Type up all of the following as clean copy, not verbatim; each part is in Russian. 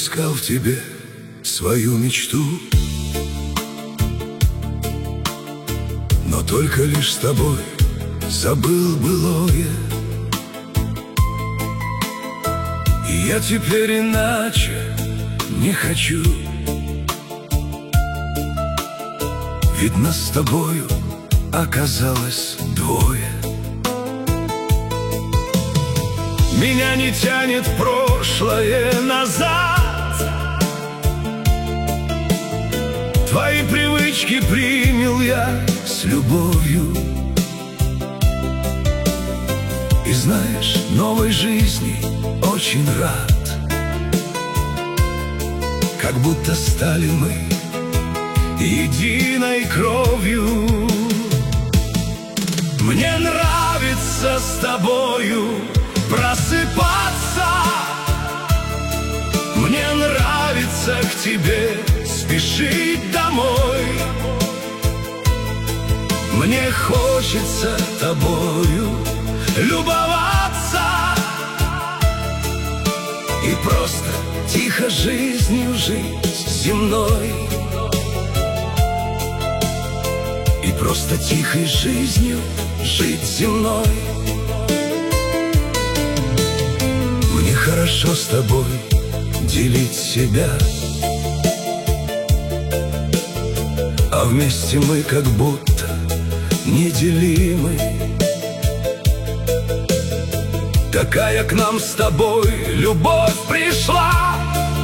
искал в тебе свою мечту, но только лишь с тобой забыл былое. И я теперь иначе не хочу, ведь нас с тобою оказалось двое. Меня не тянет прошлое назад, твои привычки принял я с любовью. И знаешь, новой жизни очень рад, как будто стали мы единой кровью. Мне нравится с тобою просыпаться, мне нравится к тебе спешить домой. Мне хочется тобою любоваться и просто тихо жизнью жить земной. И просто тихой жизнью жить земной. Мне хорошо с тобой делить себя, а вместе мы как будто неделимы. Такая к нам с тобой любовь пришла,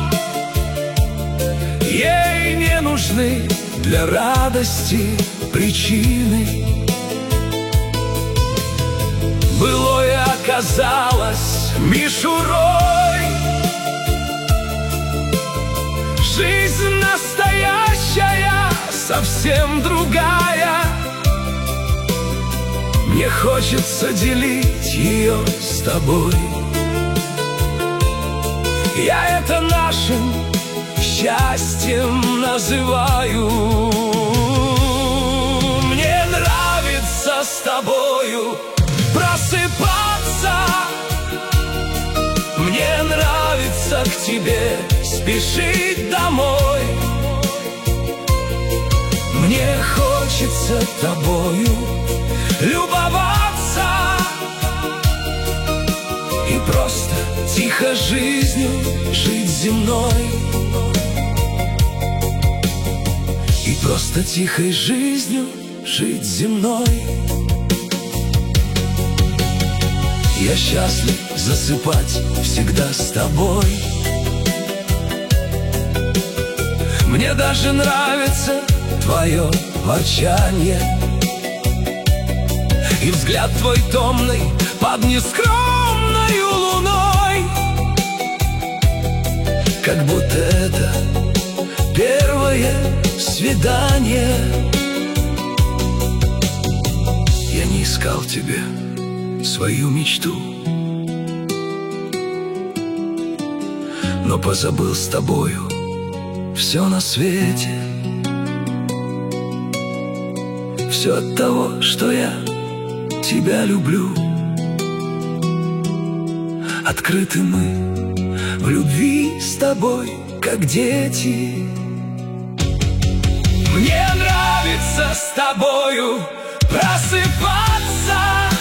ей не нужны для радости причины. Былое оказалось мишурой, жизнь настоящая совсем другая. Мне хочется делить ее с тобой. Я это нашим счастьем называю. Мне нравится с тобою просыпаться, мне нравится к тебе спешить домой. Мне хочется тобою любоваться и просто тихо жизнью жить земной. И просто тихой жизнью жить земной. Я счастлив засыпать всегда с тобой. Мне даже нравится твое ворчанье и взгляд твой томный под нескромною луной. Как будто это первое свидание. Я не искал в тебе свою мечту, но позабыл с тобою все на свете. Все от того, что я тебя люблю. Открыты мы в любви с тобой, как дети. Мне нравится с тобою просыпаться,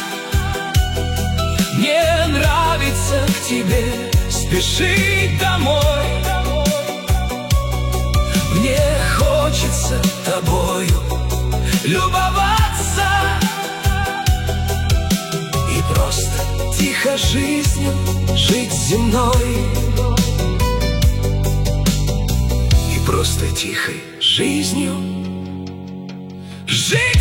мне нравится к тебе спешить домой. Мне хочется тобою любоваться и просто тихо жизнью жить земной. И просто тихой жизнью жить.